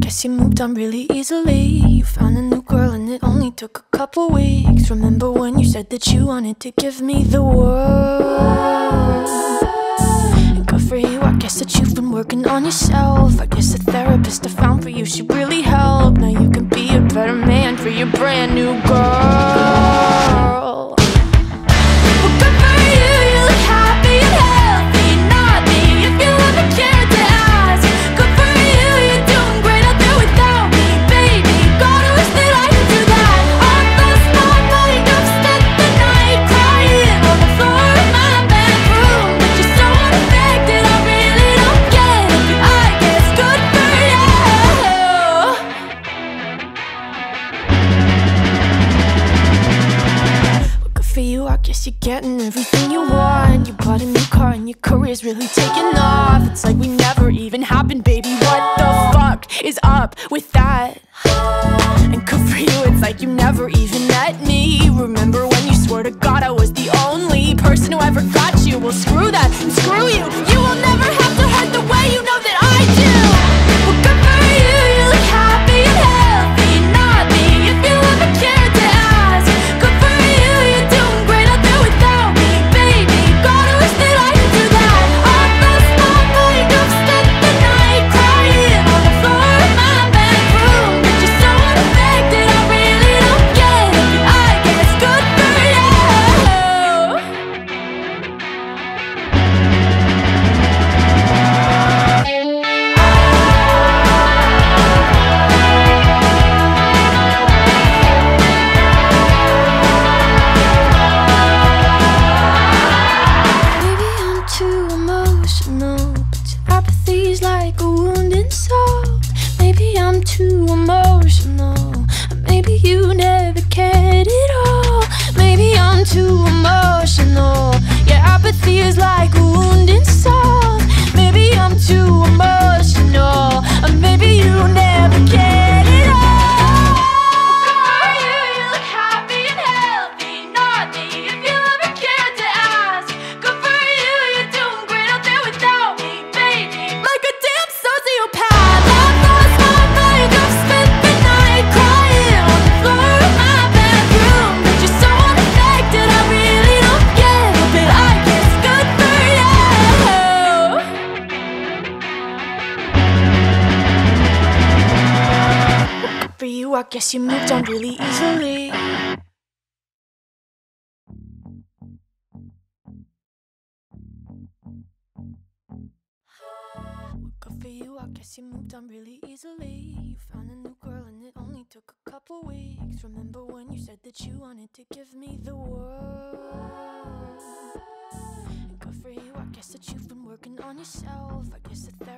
guess you moved on really easily. You found a new girl and it only took a couple weeks. Remember when you said that you wanted to give me the world? And good for you, I guess that you've been working on yourself. I guess the therapist I found for you should really help. Now you can be a better man for your brand new girl. For you, I guess you're getting everything you want. You bought a new car and your career's really taking off. It's like we never even happened, baby. What the fuck is up with that? And good for you, it's like you never even met me. Remember when you swore to God I was the only person who ever got you? Well, screw that and screw you. You will never have to hurt the way you know that I do. Well, good for you, you look happy and healthy. Not me, if you ever cared to ask. Good for you, you're doing great out there without me, baby. God, I wish that I could do that. I lost my mind, I've spent the night crying on the floor of my bedroom. But you're so unaffected, I really don't get it. I guess good for you. Maybe I'm too emotional, but your apathy's like a wounded soul. Maybe I'm too emotional, or maybe you never cared at all. Maybe I'm too emotional, your apathy is like a wounded soul. Maybe I'm too emotional, or maybe you never cared at all. You look happy and healthy, not me, if you ever cared to ask. Good for you, you're doing great out there without me, baby. Like a damn sociopath, I've lost my mind, I've spent the night crying on the floor of my bedroom. But you're so unaffected, I really don't get it. But I guess good for you. Good for you, I guess you moved on really easily. Good for you, I guess you moved on really easily. You found a new girl and it only took a couple weeks. Remember when you said that you wanted to give me the world? And good for you, I guess that you've been working on yourself. I guess the